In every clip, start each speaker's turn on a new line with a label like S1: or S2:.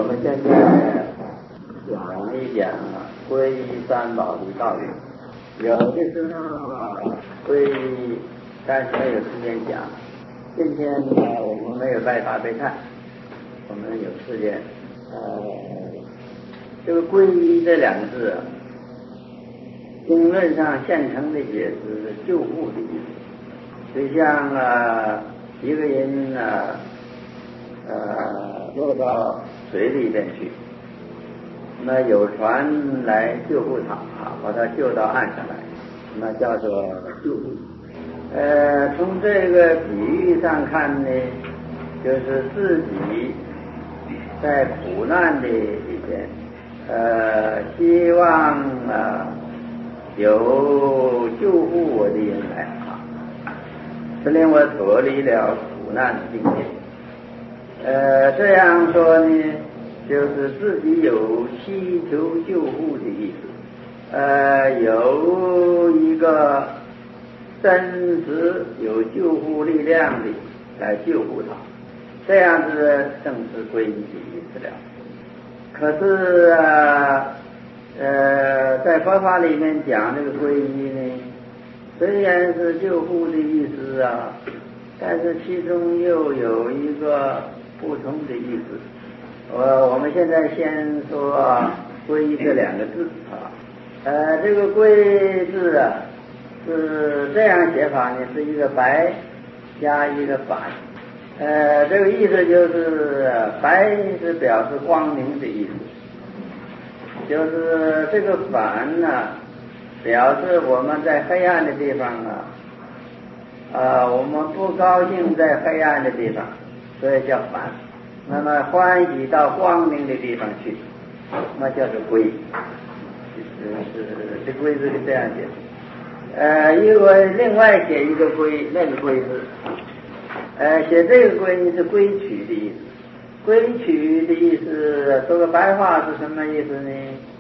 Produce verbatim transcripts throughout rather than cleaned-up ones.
S1: 我们现在讲一讲皈依三宝的道理。有的时候皈依，但是没有时间讲。今天呢，我们没有拜法备忏，我们有时间。呃，这个皈依这两个字啊，经论上现成的解释是救护的意思。就像啊，一个人啊，呃，落到水里边去，那有船来救护他，把他救到岸上来，那叫做救护。呃，从这个比喻上看呢，就是自己在苦难的里边，呃，希望啊有救护我的人来啊，使令我脱离了苦难的境界。呃，这样说呢，就是自己有祈求救护的意思，呃，有一个真实有救护力量的来救护他，这样子正是皈依的意思了。可是啊，呃，在佛法里面讲这个皈依呢，虽然是救护的意思啊，但是其中又有一个不同的意思。我我们现在先说啊，皈依这两个字啊，呃，这个皈字啊是这样写法呢，是一个白加一个反，呃，这个意思就是白是表示光明的意思，就是这个反呢、啊，表示我们在黑暗的地方啊，啊，我们不高兴在黑暗的地方，所以叫反。那么欢喜到光明的地方去，那叫做皈。是是这皈字是这样写。呃，因为另外写一个皈，那个皈字，呃，写这个皈是归取的意思。归取的意思，说个白话是什么意思呢？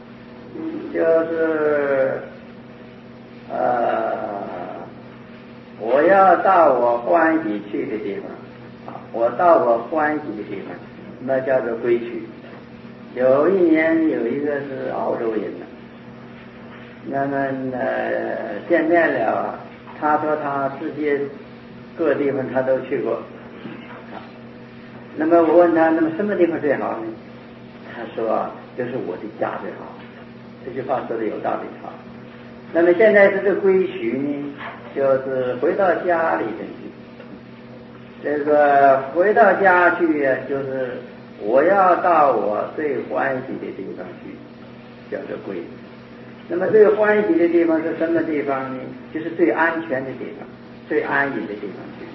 S1: 就是呃，我要到我欢喜去的地方。我到我欢喜的地方，那叫做归去。有一年有一个是澳洲人的，那么呃见面了，他说他世界各地方他都去过。那么我问他，那么什么地方最好呢？他说就是我的家最好。这句话说的有道理哈。那么现在这个归去呢，就是回到家里边去。这个回到家去啊，就是我要到我最欢喜的地方去，叫做归。那么最欢喜的地方是什么地方呢？就是最安全的地方，最安逸的地方去。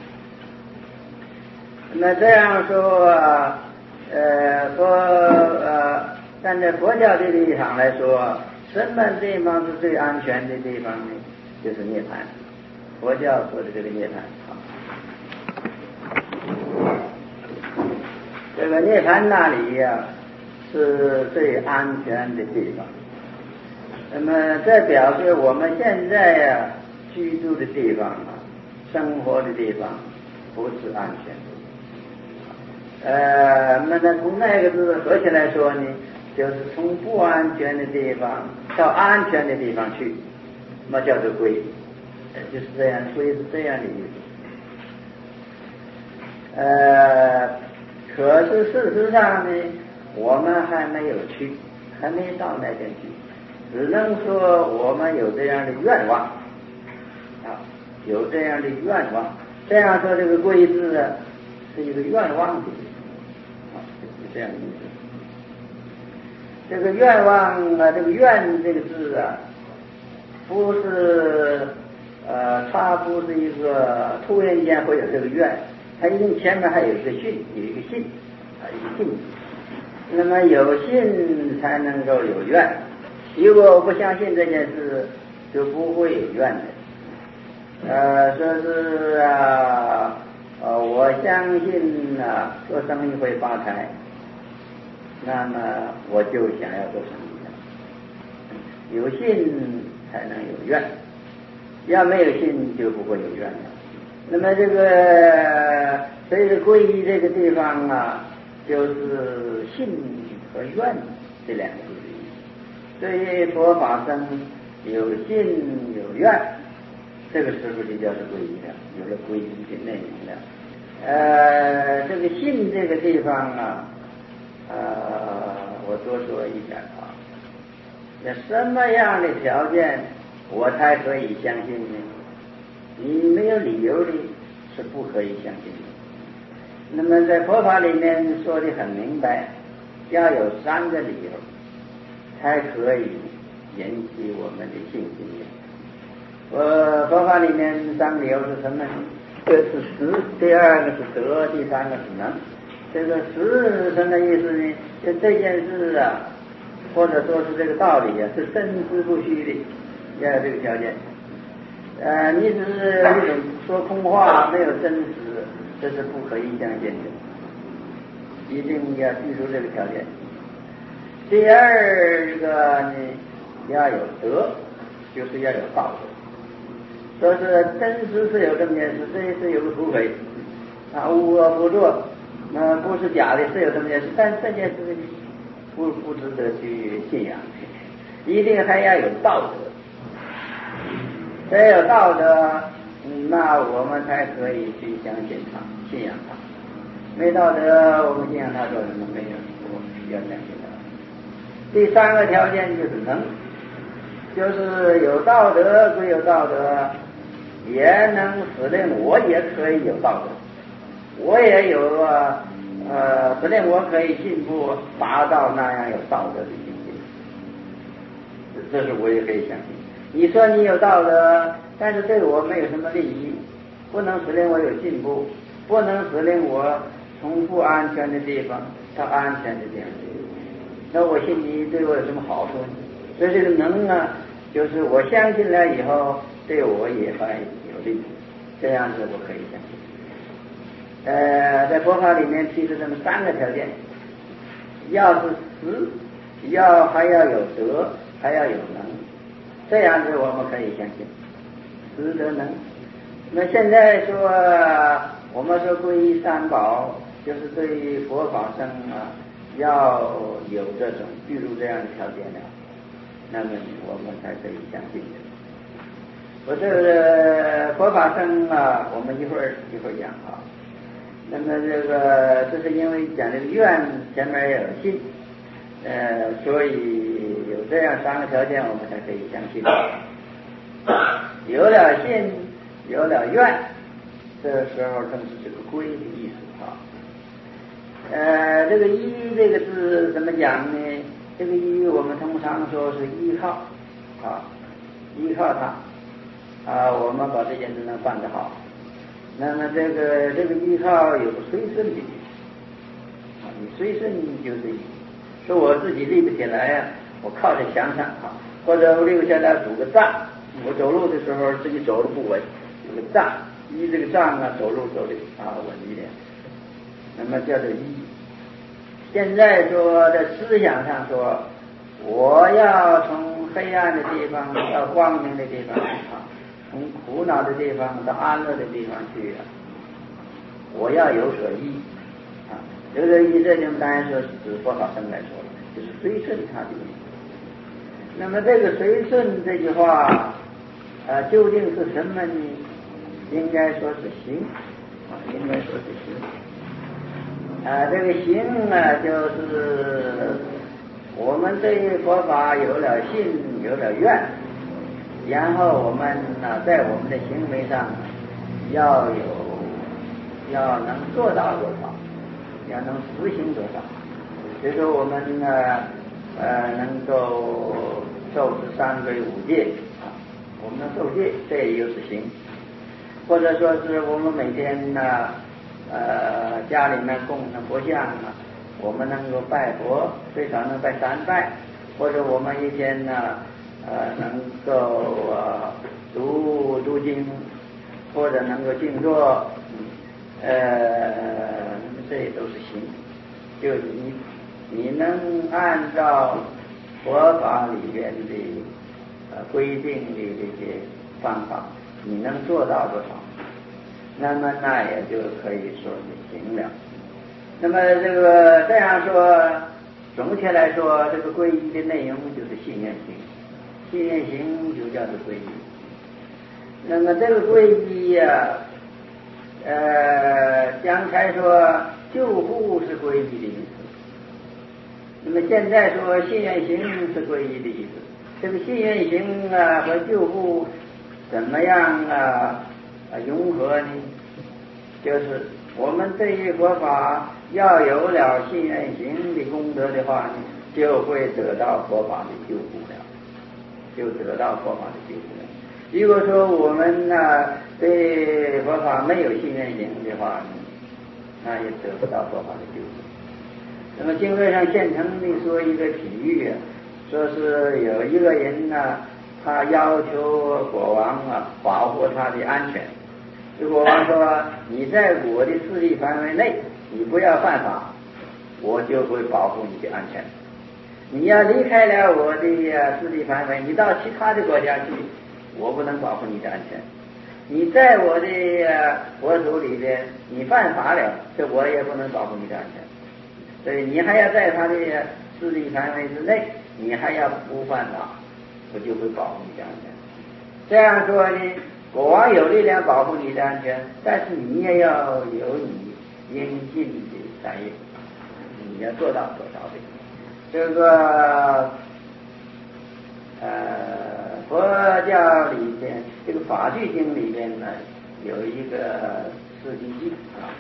S1: 那么这样说，呃，说呃，站在佛教的立场来说，什么地方是最安全的地方呢？就是涅槃。佛教说的这个涅槃。这个涅槃那里呀、啊，是最安全的地方。那么这表示我们现在呀、啊、居住的地方啊，生活的地方不是安全的。呃，那么从那个字合起来说呢，就是从不安全的地方到安全的地方去，那叫做归，就是这样，归是这样的意思。呃。可是事实上呢，我们还没有去，还没到那边去，只能说我们有这样的愿望啊，有这样的愿望。这样说，这个归字啊，是一个愿望的意思啊，是这样的意思。这个愿望啊，这个愿这个字啊，不是呃，它不是一个突然间会有这个愿。它一定前面还有一个信，有一个信啊，一个信。那么有信才能够有愿，如果我不相信这件事，就不会有愿的。呃，说是啊，呃，我相信啊，做生意会发财，那么我就想要做生意了。有信才能有愿，要没有信就不会有愿了。那么这个所以皈依这个地方啊， 就是信和愿这两个字的意思。对于佛法僧有信有愿，这个时候就叫做皈依了，有了皈依的内容了。呃，这个信这个地方啊，呃，我多说一点啊。那什么样的条件我才可以相信呢？你没有理由的是不可以相信的。那么在佛法里面说的很明白，要有三个理由才可以引起我们的信心的。呃，佛法里面三个理由是什么呢？这是实，第二个是得，第三个是能。这个实是什么意思呢？就这件事啊，或者说是这个道理啊，是真实不虚的，要有这个条件。呃，你只是一种说空话，没有真实，这是不可以相信的，一定要记住这个条件。第二个呢，要有德，就是要有道德。说是真实是有这么件事，这是有个土匪啊，无恶不作，那不是假的，是有这么件事，但这件事不不值得去信仰，一定还要有道德。只有道德，那我们才可以去相信他，信仰他。没道德，我们信仰他做什么？没有，我们需要相信他。第三个条件就是能，就是有道德归有道德，也能使令我也可以有道德，我也有呃使令我可以进步，达到那样有道德的境界。这是我也可以相信。你说你有道德，但是对我没有什么利益，不能使令我有进步，不能使令我从不安全的地方到安全的地方去。那我信你对我有什么好处呢？所以这个能啊，就是我相信了以后，对我也还有利，这样子我可以相信。呃，在佛法里面提出这么三个条件，要是实，要还要有德，还要有能，这样子我们可以相信，实德能。那现在说我们说皈依三宝，就是对于佛法僧啊，要有这种具足这样的条件的，那么我们才可以相信的。我这个佛法僧啊，我们一会儿一会儿讲啊。那么这个这是因为讲这个愿前面也有信，呃，所以有这样三个条件，我们才可以相信。有了信，有了愿，这时候正是这个皈的意思啊。呃，这个依这个字怎么讲呢？这个依我们通常说是依靠啊，依靠它啊，我们把这件事能办得好。那么这个这个依靠有个随顺的意思啊，你随顺就是说我自己立不起来呀、啊，我靠在墙上啊，或者我立不下来拄个杖，我走路的时候自己走的不稳，有个杖依这个杖啊，走路走的啊稳一点，那么叫做依。现在说在思想上说，我要从黑暗的地方到光明的地方啊，从苦恼的地方到安乐的地方去啊，我要有所依啊，有所依，这就当然说是指佛法僧来说了，就是随顺他的意思。那么这个随顺这句话啊，究竟是什么呢？应该说是行啊，应该说是行啊。这个行啊，就是我们对佛法有了信，有了愿，然后我们呢，在我们的行为上要有，要能做到多少，要能实行多少。比如说我们呢，呃，能够受持三规五戒啊，我们能受戒，这也就是行。或者说是我们每天呢，呃，家里面供的佛像啊，我们能够拜佛，最少能拜三拜，或者我们一天呢，呃，能够呃读读经，或者能够静坐，呃，这些都是行。就你你能按照佛法里边的呃规定的这些方法，你能做到多少，那么那也就可以说是行了。 那么这个这样说，总体来说，这个皈依的内容就是信愿行，信愿行就叫做皈依。那么这个皈依呀、啊，呃，刚才说救护是皈依的意思，那么现在说信愿行是皈依的意思。这个信愿行啊和救护怎么样啊融合呢？就是我们对于佛法要有了信愿行的功德的话呢，就会得到佛法的救护了，就得到佛法的救护了。如果说我们呢、啊、对佛法没有信愿行的话呢，那也得不到佛法的救护。那么经论上现成的说一个比喻啊，说是有一个人呢、啊，他要求国王啊保护他的安全。国王说：“你在我的势力范围内，你不要犯法，我就会保护你的安全。你要离开了我的势力范围，你到其他的国家去，我不能保护你的安全。你在我的国土里边，你犯法了，这我也不能保护你的安全。所以你还要在他的势力范围之内，你还要不犯法，我就会保护你的安全。这样说呢，国王有力量保护你的安全，但是你也要有你应尽的善业，你要做到多少的。这个呃，佛教里边这个法句经里边呢，有一个四句偈啊，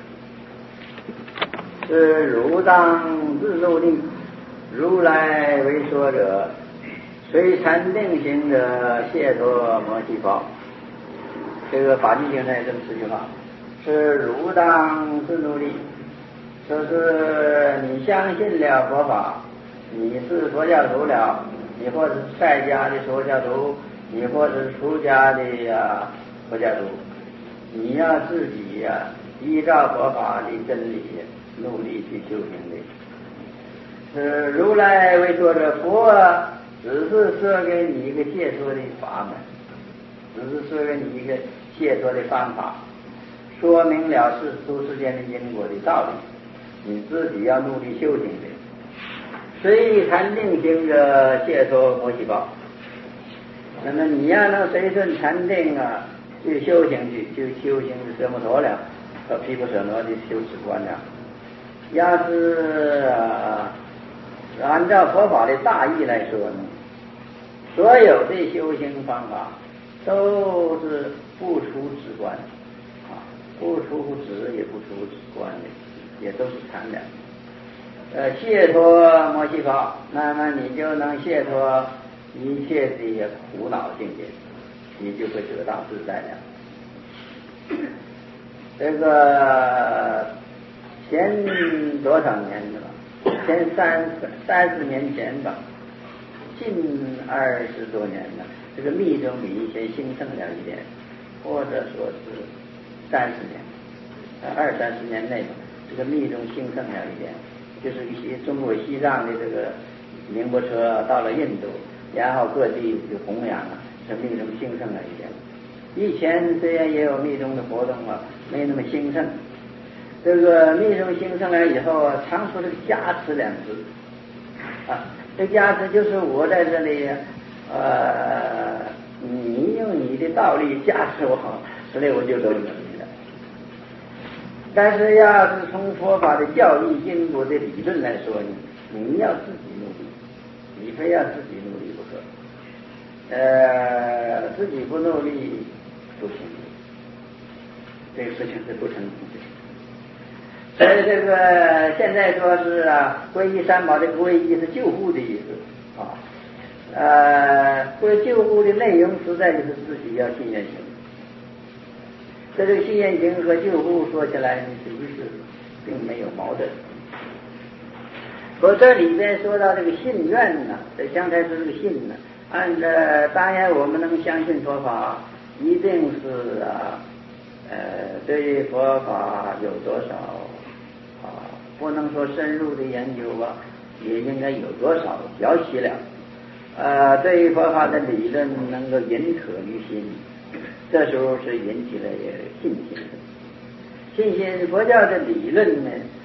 S1: 是汝当自努力，如来为说者，虽禅定行者，解脱摩西宝。这个法句经呢这么四句话，是汝当自努力，说是你相信了佛法，你是佛教徒了，你或者是在家的佛教徒，你或者是出家的呀佛教徒，你要自己呀、啊、依照佛法的真理努力去修行的。是如来为说者，佛只是说给你一个解脱的法门，只是说给你一个解脱的方法，说明了世俗世间的因果的道理，你自己要努力修行的。随禅定行者，解脱摩西宝。那么你要能随顺禅定啊去修行去，就修行的舍摩陀了和毗婆舍那的修持观了。要是、啊、按照佛法的大意来说呢，所有的修行方法都是不出止观啊，不出止也不出止观的，也都是禅的。呃，解脱摩西宝，那么你就能解脱一切的苦恼境界，你就会得到自在了。这个前多少年的吧？前三三十年前吧，近二十多年了。这个密宗比以前兴盛了一点，或者说是三十年，二三十年内，这个密宗兴盛了一点。就是一些中国西藏的这个宁波车到了印度，然后各地就弘扬啊，这密宗兴盛了一点。以前虽然也有密宗的活动啊，没那么兴盛。这个密宗兴盛了以后啊，常说这个加持两字啊，这加持就是我在这里，呃，你用你的道理加持我，所以我就都能力了。但是要是从佛法的教义因果的理论来说呢，你要自己努力，你非要自己努力不可。呃，自己不努力不行，这个事情是不成功的。所以这个现在说是啊，皈依三宝的皈依是救护的意思啊。呃，归救护的内容实在就是自己要信愿行。这个信愿行和救护说起来实际是并没有矛盾。我这里边说到这个信愿呢，这刚才说这个信呢，按照当然我们能相信佛法，一定是啊，呃，对佛法有多少啊，不能说深入的研究啊，也应该有多少了解了。呃，对于佛法的理论能够引可于心，这时候是引起了信心的。信心佛教的理论呢，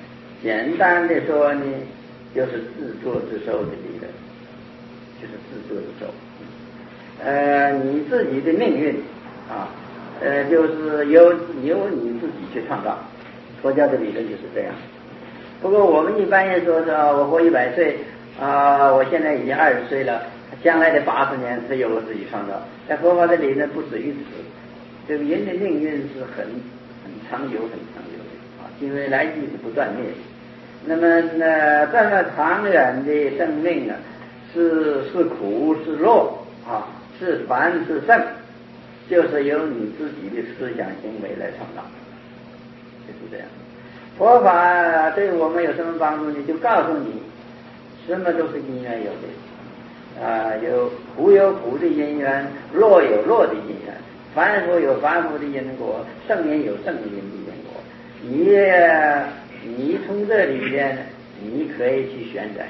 S1: 简单的说呢，就是自作自受的理论，就是自作自受。呃，你自己的命运啊，呃，就是由由你自己去创造。佛教的理论就是这样。不过我们一般也说说，我活一百岁啊、呃，我现在已经二十岁了，将来的八十年是由我自己创造。在佛法的理论不止于此，这个人的命运是很很长久、很长久的啊，因为来去是不断灭。那么呢，这么长远的生命啊，是是苦是乐啊，是凡是圣，就是由你自己的思想行为来创造，就是这样。佛法对我们有什么帮助呢？就告诉你，什么都是因缘有的，啊、呃，有苦有苦的因缘，乐有乐的因缘，凡夫有凡夫的因果，圣因有圣因的因果。你你从这里边，你可以去选择，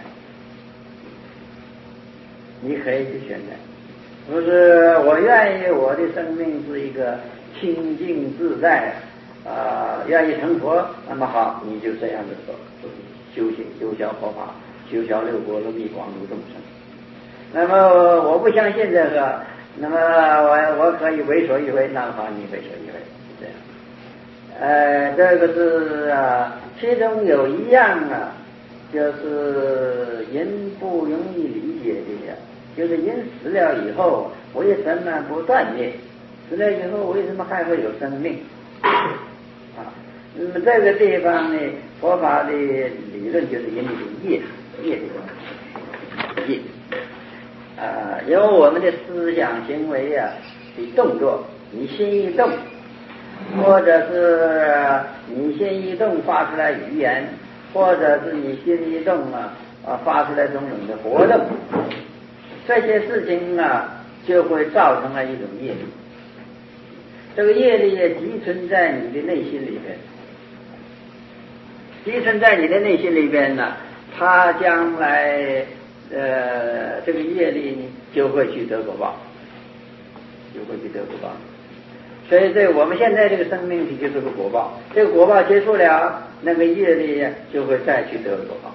S1: 你可以去选择。不是我愿意我的生命是一个清净自在。啊、呃，愿意成佛，那么好，你就这样子做，修行修销佛法，修销六波罗蜜，广度众生。那么我不相信这个，那么我我可以为所欲为，那么好，你为所欲为，是这样。呃，这个是啊，其中有一样啊，就是人不容易理解的呀，就是人死了以后为什么不断灭？死了以后为什么还会有生命？啊，那么这个地方呢，佛法的理论就是人的业，业的问题，业。啊，因为我们的思想行为啊的动作，你心一动，或者是你心一动发出来语言，或者是你心一动啊啊发出来种种的活动，这些事情啊就会造成了一种业力。这个业力也积存在你的内心里边，积存在你的内心里边呢，它将来呃这个业力呢就会去得果报，就会去得果报。所以这我们现在这个生命体就是个果报，这个果报结束了，那个业力就会再去得果报。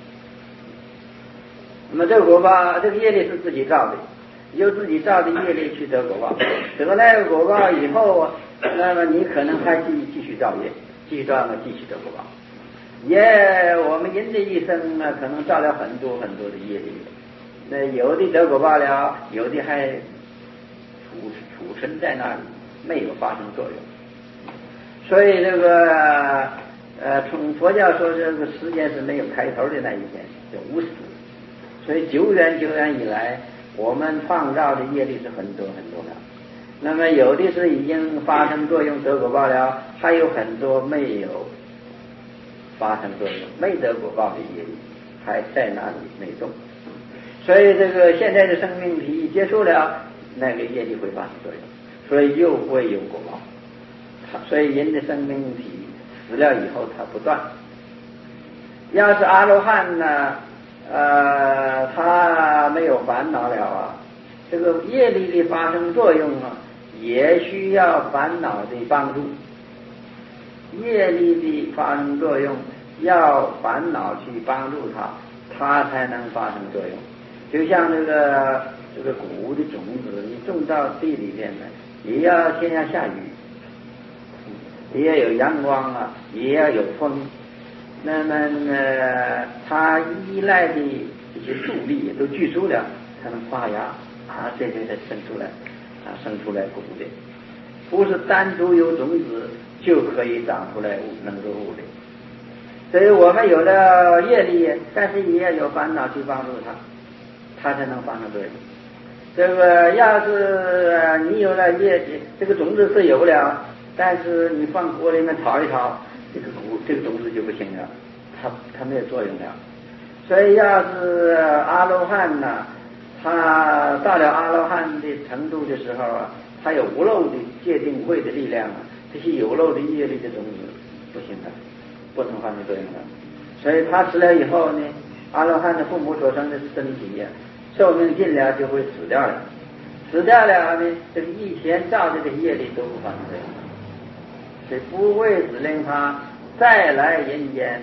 S1: 那么这个果报，这个业力是自己造的。由自己造的业力去得果报，得了果报以后，那么你可能还继继续造业，继续造了继续得果报。也我们人的一生呢，可能造了很多很多的业力，那有的得果报了，有的还储储存在那里，没有发生作用。所以这个呃，从佛教说这个时间是没有开头的那一天，叫无始。所以久远久远以来，我们创造的业力是很多很多的，那么有的是已经发生作用得果报了，还有很多没有发生作用没得果报的业力还在那里没动。所以这个现在的生命体一结束了，那个业力会发生作用，所以又会有果报。所以人的生命体死了以后它不断。要是阿罗汉呢，呃，他没有烦恼了啊，这个业力的发生作用啊，也需要烦恼的帮助。业力的发生作用要烦恼去帮助它，它才能发生作用。就像这个这个谷物的种子，你种到地里面呢，也要天要下雨，也要有阳光啊，也要有风。那么呢，它依赖的这些助力也都具足了，才能发芽啊，这些才生出来啊，生出来谷的，不是单独有种子就可以长出来能够物的。所以我们有了业力，但是也要有烦恼去帮助它，它才能发生作用。这个要是你有了业力，这个种子是有了，但是你放锅里面炒一炒，这个谷这个种子就不行了，它它没有作用了。所以要是阿罗汉呢、啊，他到了阿罗汉的程度的时候啊，他有无漏的界定慧的力量啊，这些有漏的业力的种子不行了，不能发生作用了。所以他死了以后呢，阿罗汉的父母所生的身体呀、啊，寿命尽了就会死掉了，死掉了呢，这个以前造的这个业力都不发生作用，所以不会指令他再来人间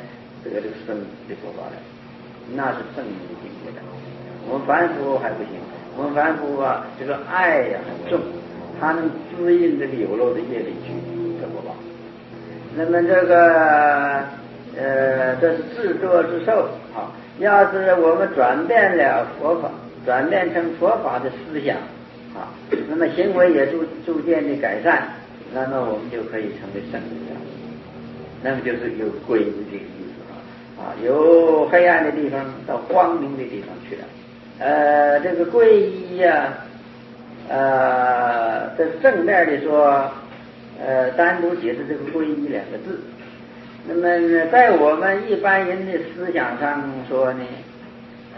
S1: 这个这个圣的佛法了，那是圣明的境界的。我们凡夫还不行，我们凡夫啊，这个爱呀、啊、很重，它能滋润这个有漏的业力去这佛法。那么这个呃，这是自作自受啊。要是我们转变了佛法，转变成佛法的思想啊，那么行为也逐逐渐的改善，那么我们就可以成为圣人了。那么就是有皈依的意思啊，啊，由黑暗的地方到光明的地方去了。呃，这个皈依呀、啊，呃，这正面的说，呃，单独解释这个皈依两个字。那么在我们一般人的思想上说呢，呃，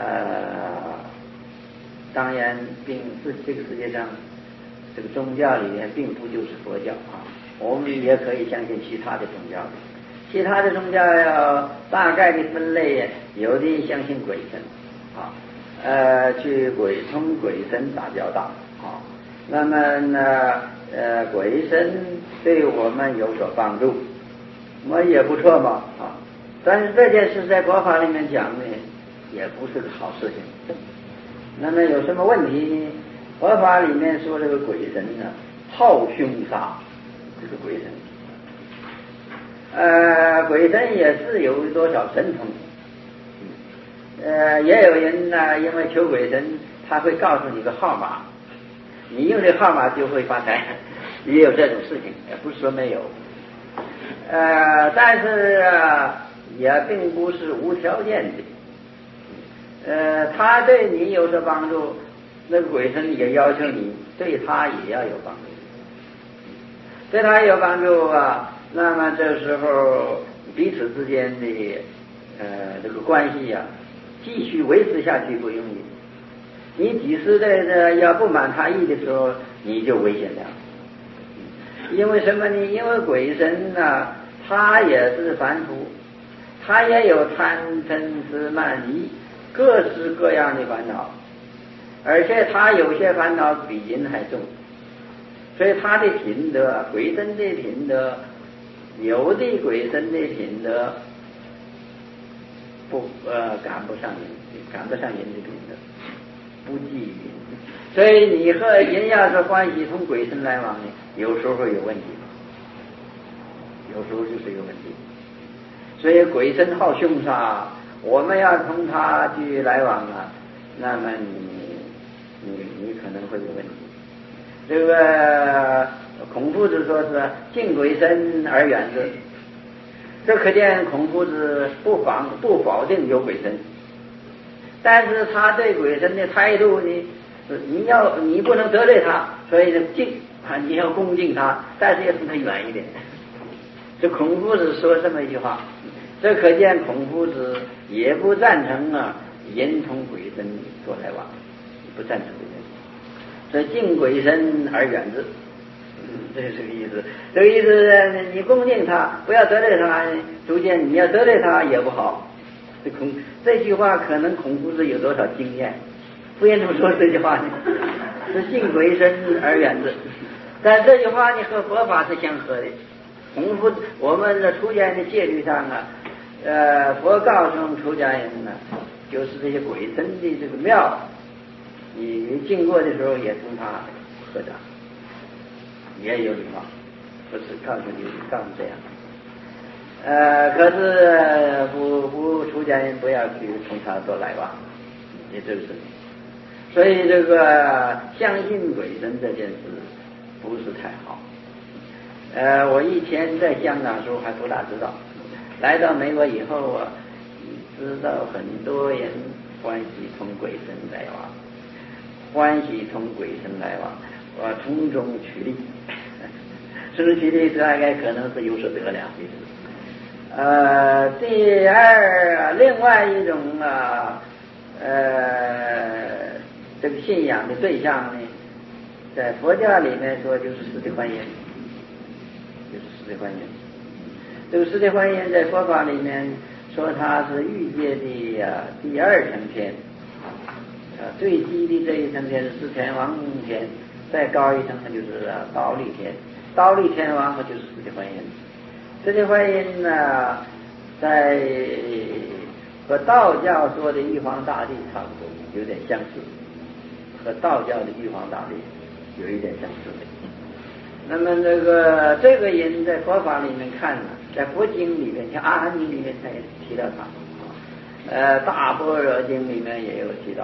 S1: 当然并是这个世界上这个宗教里面并不就是佛教啊，我们也可以相信其他的宗教。其他的宗教要大概的分类，有的相信鬼神啊，呃，去鬼同鬼神打交道啊。那么呢，呃，鬼神对我们有所帮助，我也不错嘛啊。但是这件事在佛法里面讲呢，也不是个好事情。那么有什么问题呢？佛法里面说这个鬼神呢，好凶杀，这个鬼神。呃，鬼神也是有多少神通，呃，也有人呢、啊，因为求鬼神，他会告诉你个号码，你用这号码就会发财，也有这种事情，也不是说没有。呃，但是、啊、也并不是无条件的。呃，他对你有所帮助，那个鬼神也要求你对他也要有帮助，对他有帮助啊。那么这时候彼此之间的呃这个关系呀、啊，继续维持下去不容易。你几时在这要不满他意的时候，你就危险了。因为什么呢？因为鬼神呢、啊，他也是凡夫，他也有贪嗔痴慢疑各式各样的烦恼，而且他有些烦恼比人还重，所以他的品德，鬼神的品德。有的鬼神的品德不呃赶不上人，赶不上人的品德，不及于人。所以你和人要是欢喜同鬼神来往呢，有时候有问题，有时候就是有问题。所以鬼神好凶杀，我们要同他去来往啊，那么你你你可能会有问题。这个孔夫子说是敬鬼神而远之，这可见孔夫子不否不否定有鬼神，但是他对鬼神的态度呢，你要你不能得罪他，所以呢敬啊，你要恭敬他，但是要从他远一点。这孔夫子说这么一句话，这可见孔夫子也不赞成啊人同鬼神做来往，不赞成这件事。所以敬鬼神而远之，嗯，这是个意思。这个意思，你恭敬他，不要得罪他，逐渐你要得罪他也不好。这孔这句话可能孔夫子有多少经验？不愿这么说这句话呢？是敬鬼神而远之，但这句话呢和佛法是相合的。孔夫我们的出家人的戒律上啊，呃，佛告诉出家人呢，就是这些鬼神的这个庙。你经过的时候也同他合掌，也有礼貌，不是告诉你告诉这样。呃，可是不不出家人不要去同他做来往，也这个事情。所以这个相信鬼神这件事不是太好。呃，我以前在香港的时候还不大知道，来到美国以后啊，知道很多人欢喜同鬼神来往。欢喜同鬼神来往，我从中取利，从中取利大概可能是有所得了的意思。呃，第二，另外一种啊，呃，这个信仰的对象呢，在佛教里面说就是四谛观音，就是四谛观音。这个四谛观音在佛法里面说它是欲界的啊第二层天。啊，最低的这一层天是四天王天，再高一层呢就是啊忉利天，忉利天王嘛就是四谛观音。四谛观音呢， 在和道教说的玉皇大帝差不多，有点相似，和道教的玉皇大帝有一点相似的。那么这个这个人在佛法里面看呢，在佛经里面，像《阿含经》里面他也提到他，呃，《大般若经》里面也有提到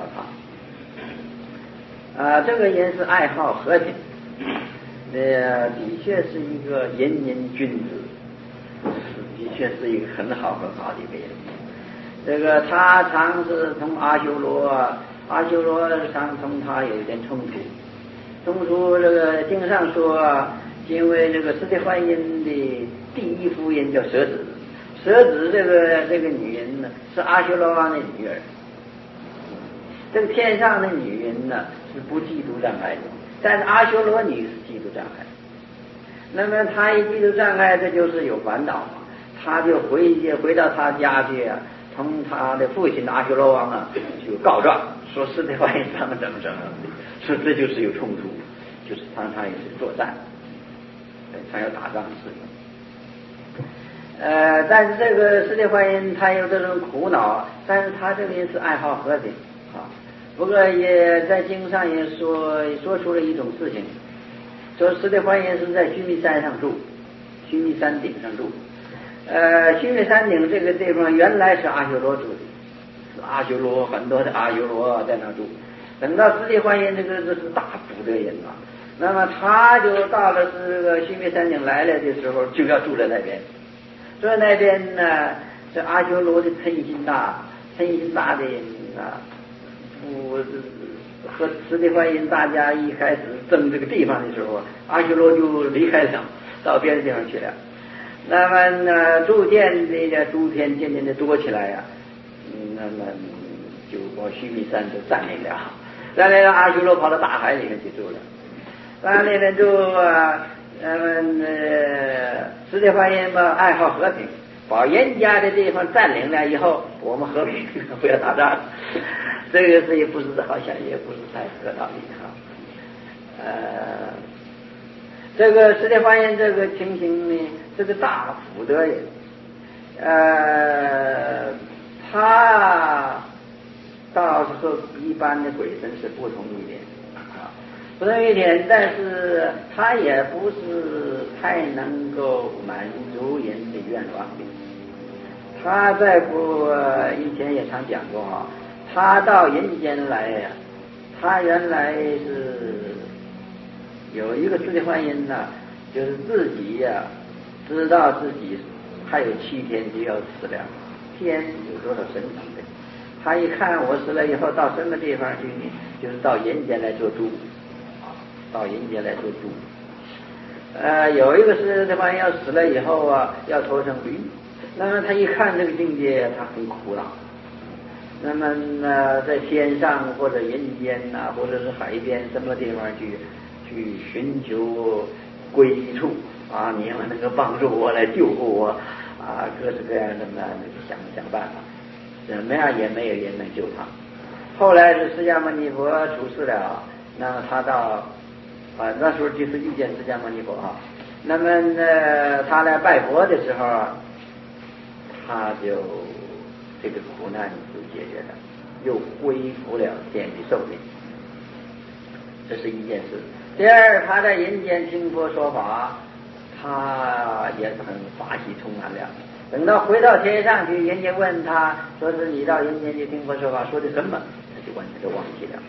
S1: 他。啊、呃，这个人是爱好和平，呃，的确是一个仁人君子，的确是一个很好很好的一个人。这个他常是同阿修罗，阿修罗常同他有一点冲突。冲突这个经上说，因为这个释迦观音的第一夫人叫舍子，舍子这个这个女人呢是阿修罗王的女儿。这个天上的女人呢是不嫉妒障碍的，但是阿修罗女是嫉妒障碍。那么她一嫉妒障碍，这就是有烦恼嘛，她就回回到她家去啊，从她的父亲阿修罗王啊就告状，说释迦观音怎么怎么怎么的。说这就是有冲突，就是常常也是作战，常有打仗的事情。呃，但是这个释迦观音他有这种苦恼，但是他这个人是爱好和平啊。不过也在经上也说说出了一种事情，说释迦观音是在须弥山上住，须弥山顶上住。呃，须弥山顶这个地方原来是阿修罗住的，是阿修罗很多的阿修罗在那住。等到释迦观音这个这是大福德人啊，那么他就到了这个须弥山顶来了的时候，就要住在那边。住在那边呢，这阿修罗的嗔心大，嗔心大的人啊，我和释迦观音大家一开始争这个地方的时候，阿修罗就离开了，到别的地方去了。那么呢，逐渐的诸天渐渐的多起来呀、啊，那么就把须弥山就占领了。在那个阿修罗跑到大海里面去住了，在那边住啊，嗯呃，释迦观音吧爱好和平，把人家的地方占领了以后，我们和平不要打仗，这个事也不是好像也不是太合道理哈。呃，这个释迦观音这个情形呢，这个大福德人，呃，他。倒是和一般的鬼神是不同一点啊，不同一点，但是他也不是太能够满足人的愿望的。他在不以前也常讲过啊，他到人间来呀，他原来是有一个释迦观音呐，就是自己呀、啊、知道自己还有七天就要死了，天有多少神长的。他一看我死了以后到什么地方去呢？就是到人间来做猪，到人间来做猪。呃，有一个是这玩意要死了以后啊，要投成驴。那么他一看这个境界，他很苦恼。那么呢，在天上或者人间呐、啊，或者是海边什么地方去去寻求归依处啊？你们能够帮助我来救护我啊？各式各样的呢，想想办法。怎么样也没有人能救他。后来是释迦牟尼佛出世了，那么他到啊那时候就是遇见释迦牟尼佛啊。那么呢，他来拜佛的时候，他就这个苦难就解决了，又恢复了天的寿命。这是一件事。第二，他在人间听佛说法，他也是很法喜充满了。等到回到天上去，人家问他说是你到人间去听佛说法说的什么，他就完全都忘记了。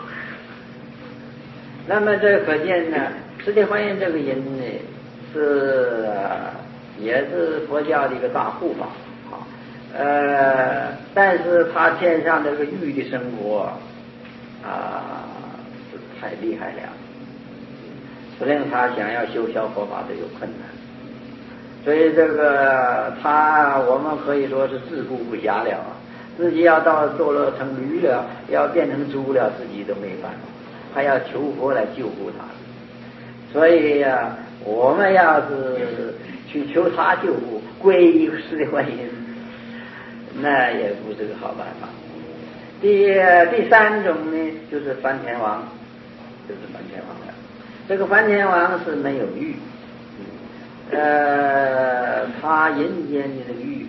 S1: 那么这可见呢，释迦观音这个人呢是也是佛教的一个大护法啊，呃，但是他天上这个欲的生活啊是太厉害了，使令他想要修消佛法都有困难。所以这个他我们可以说是自顾不暇了，自己要到堕落成驴了，要变成猪了，自己都没办法，还要求佛来救护他。所以呀、啊，我们要是去求他救护，皈依释迦观音，那也不是个好办法。第第三种呢，就是梵天王，就是梵天王了。这个梵天王是没有欲。呃，他人间的这个欲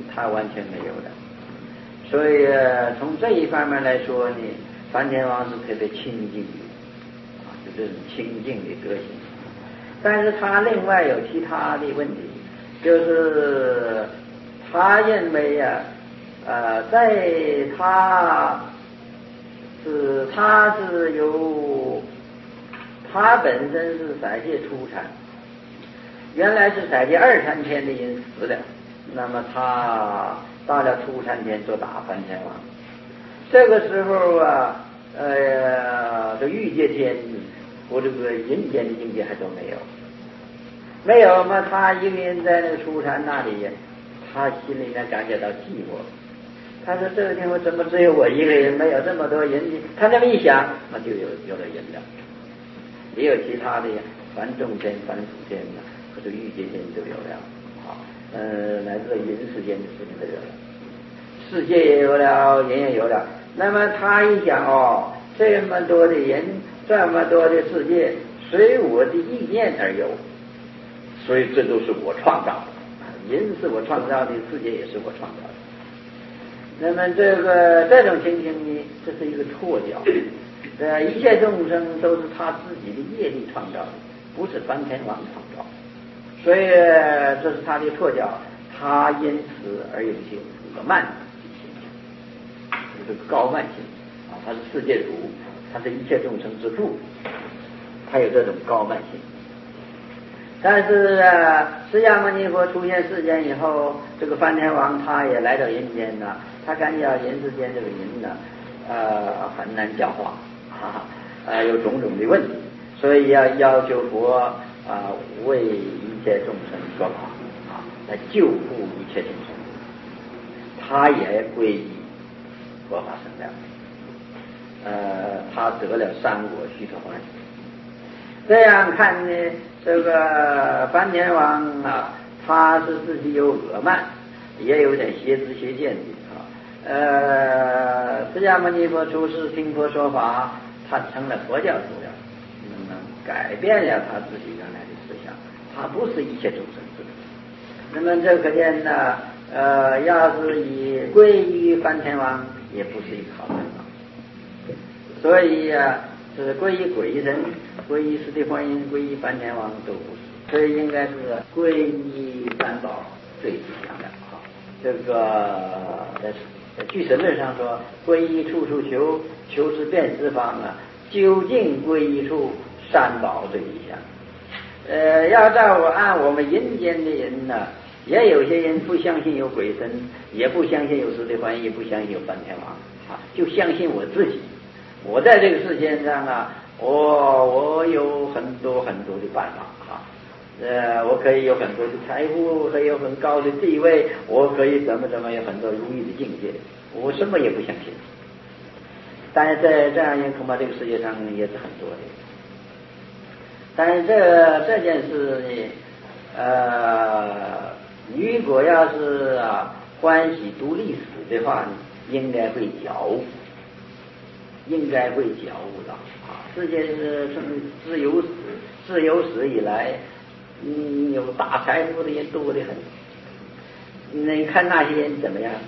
S1: 他完全没有的。所以、呃、从这一方面来说呢，梵天王是特别清净的啊，就这种清净的德行。但是他另外有其他的问题，就是他认为呀、啊，呃，在他是他是由他本身是色界初禅，原来是色界二禅天的人死了，那么他到了初禅天做大梵天王。这个时候啊，呃，这欲界天和这个人间的境界还都没有，没有嘛，他一个人在那个初禅那里，他心里面感觉到寂寞。他说这个地方怎么只有我一个人，没有这么多人？他那么一想，那就有有了人了，也有其他的梵众天、梵辅天呐，或者欲界天就有了，啊，呃，乃至人世间的事情都有了，世界也有了，人也有了。那么他一想哦，这么多的人，这么多的世界，随我的意念而有，所以这都是我创造的，人是我创造的，世界也是我创造的。那么这个这种情形呢，这是一个错觉，呃，一切众生都是他自己的业力创造的，不是梵天王创造的，所以这是他的错觉，他因此而有些恶慢之心，就是高慢心啊，他是世界主，他是一切众生之父，他有这种高慢心。但是啊，释迦牟尼佛出现世间以后，这个梵天王他也来到人间呢，他感觉人世间这个人呢，呃，很难教化啊，呃，有种种的问题，所以要要求佛啊，为一切众生说法啊，来救护一切众生。他也皈依佛法僧了，呃，他得了三果须陀洹。这样看呢，这个梵天王啊，他是自己有恶慢，也有点邪知邪见的啊。呃，释迦牟尼佛出世听佛说法，他成了佛教徒了，那么改变了他自己原来的思想，他不是一切众生之父。那么这可见呢，呃，要是以皈依梵天王，也不是一个好办法。所以啊，是皈依鬼神、皈依释地观音、皈依梵天王都不是，所以应该是皈依三宝最吉祥的啊。这个在俱舍论上说，皈依处处求，求是遍十方啊，究竟皈依处三宝最吉祥。呃，要照我按我们人间的人呢，也有些人不相信有鬼神，也不相信有释地观音，也不相信有梵天王啊，就相信我自己。我在这个世界上啊，我我有很多很多的办法哈，呃，我可以有很多的财富，可以有很高的地位，我可以怎么怎么有很多如意的境界，我什么也不相信。但是在这样人恐怕这个世界上也是很多的。但是这这件事呢，呃，如果要是啊欢喜读历史的话呢，应该会觉悟。应该会觉悟到啊，世界是从自有史自有史以来，嗯，有大财富的人多得很。你看那些人怎么样？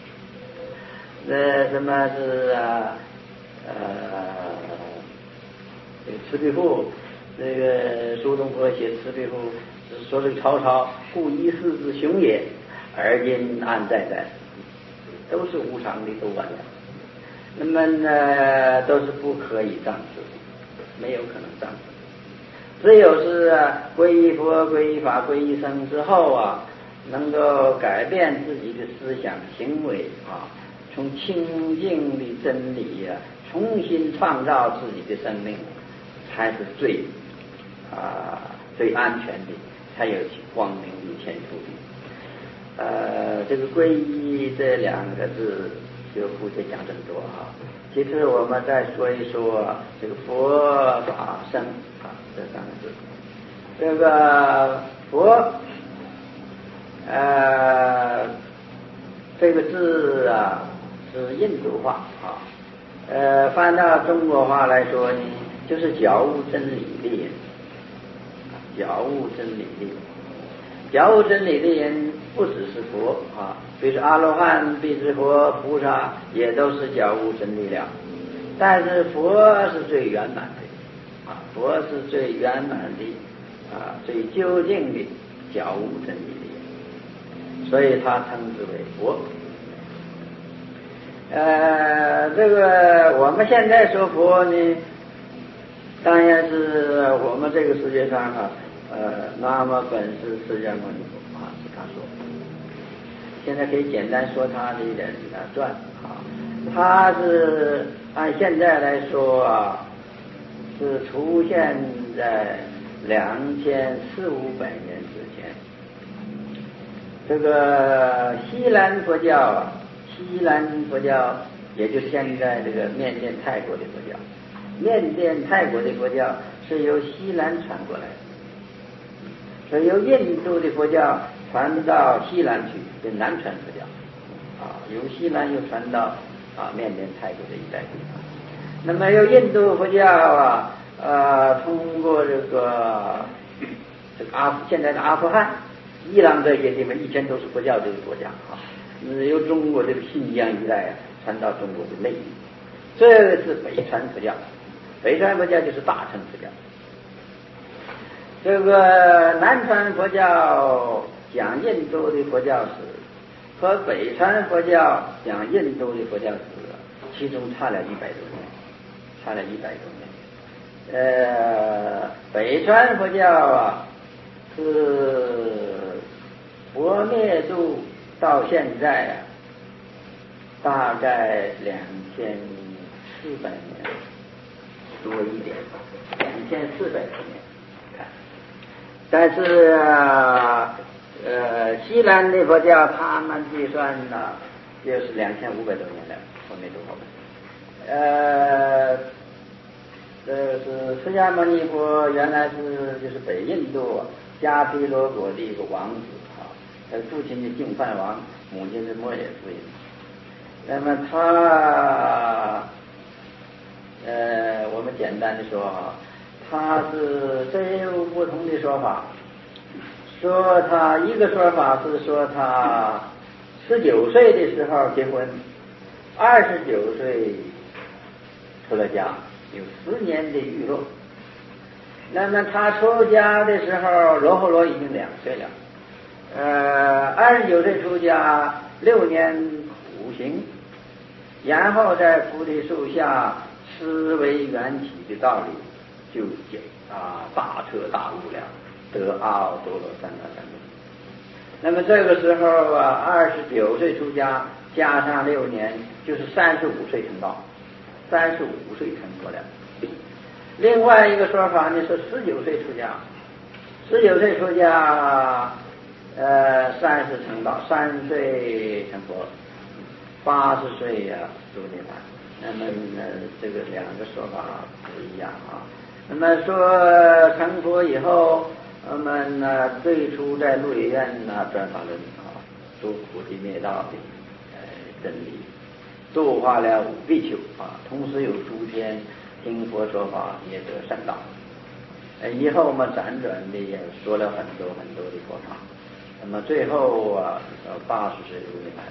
S1: 呃，什么是啊？呃，这个《赤壁赋》，这个苏东坡写《赤壁赋》，说这个曹操故一世之雄也，而今安在在？都是无常的，都完了。那么呢，都是不可以障止，没有可能障止。只有是啊，皈依佛、皈依法、皈依僧之后啊，能够改变自己的思想行为啊，从清净的真理啊，重新创造自己的生命，才是最啊最安全的，才有光明的前途的。呃，这个皈依这两个字，就不再讲这么多啊。其次，我们再说一说这个佛法僧啊这三个字。这个佛，呃，这个字啊是印度话啊，呃，翻到中国话来说呢，就是觉悟真理的人，觉悟真理的人，觉悟真理的人不只是佛啊， 比如说阿罗汉、比之佛、菩萨也都是觉悟真理了，但是佛是最圆满的啊，佛是最圆满的啊，最究竟的觉悟真理的，所以他称之为佛。呃，这个我们现在说佛呢，当然是我们这个世界上啊，呃，南无本师释迦牟尼佛啊，是他说的。现在可以简单说他的人啊传啊，他是按现在来说啊，是出现在两千四五百年之前。这个西兰佛教啊，西兰佛教也就是现在这个缅甸泰国的佛教，缅甸泰国的佛教是由西兰传过来的，所以由印度的佛教传到西兰去，跟南传佛教啊，由西兰又传到啊缅甸泰国的一带地方。那么由印度佛教啊，呃，通过这个这个阿现在的阿富汗、伊朗这些地方，以前都是佛教这个国家啊，由中国这个新疆一带啊传到中国的内地，这个是北传佛教。北传佛教就是大乘佛教。这个南传佛教讲印度的佛教史和北传佛教讲印度的佛教史，其中差了一百多年，差了一百多年。呃，北传佛教啊，是佛灭度到现在啊，大概两千四百年多一点，两千四百多年。看，但是啊，呃，西兰的佛教他们计算呢，就是两千五百多年了，佛灭度后。呃，这是释迦牟尼佛原来是就是北印度迦毗罗国的一个王子啊，他父亲是净饭王，母亲是摩耶夫人。那么他，呃，我们简单的说啊，他是这有不同的说法，说他一个说法是说他十九岁的时候结婚，二十九岁出了家，有十年的育落。那么他出家的时候，罗睺罗已经两岁了，呃，二十九岁出家，六年苦行，然后在菩提树下思维缘起的道理，就解啊大彻大悟了，得阿耨多罗三藐三菩提。那么这个时候啊，二十九岁出家，加上六年，就是三十五岁成道。三十五岁成佛了。另外一个说法呢是十九岁出家，十九岁出家，呃，三十成道，三十岁成佛，八十岁呀入涅槃。那么呃这个两个说法不一样啊。那么说成佛以后，我们呢最初在鹿野苑呢转法轮啊，说菩提灭道的呃真理。度化了五比丘啊，同时有诸天听佛说法也得善道。呃，以后我们辗转的也说了很多很多的佛法，那么最后啊，八十岁入涅槃。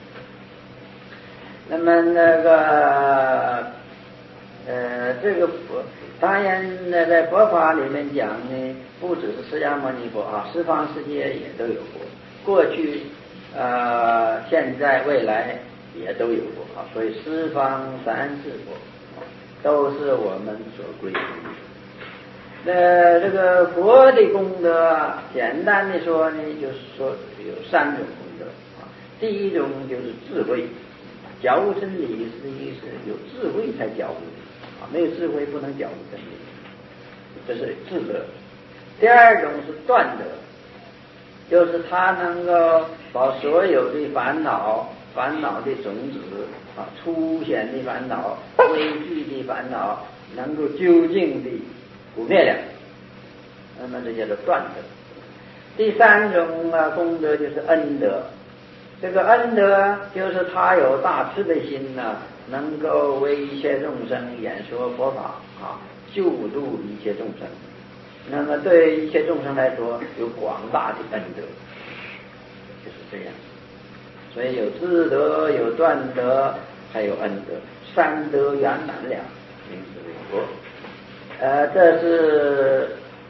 S1: 那么那个呃，这个佛当然呢，在佛法里面讲呢，不只是释迦牟尼佛啊，十方世界也都有佛，过去、呃、现在、未来。也都有佛啊，所以十方三世佛都是我们所归依的。那这个佛的功德，简单的说呢，就是说有三种功德啊。第一种就是智慧，觉悟真理实际是有智慧才觉悟的啊，没有智慧不能觉悟真理，这是智德。第二种是断德，就是他能够把所有的烦恼。烦恼的种子啊，粗显的烦恼、微具的烦恼，能够究竟的不灭了，那么这叫做断德。第三种啊功德就是恩德，这个恩德就是他有大慈悲心呐、啊，能够为一切众生演说佛法啊，救度一切众生。那么对一切众生来说，有广大的恩德，就是这样。 所以有智德，有断德，还有恩德，三德圆满了，名字为佛。呃，这是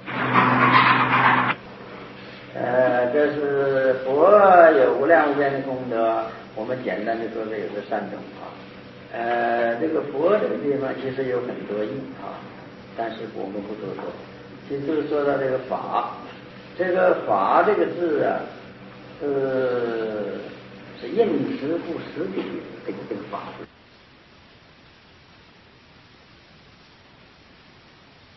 S1: 呃，这是佛有无量无边的功德。我们简单的说，这有这三种啊。呃，这个佛这个地方其实有很多义啊，但是我们不多说。其实就是说到这个法，这个法这个字啊，是是应时不时的这个这个法字。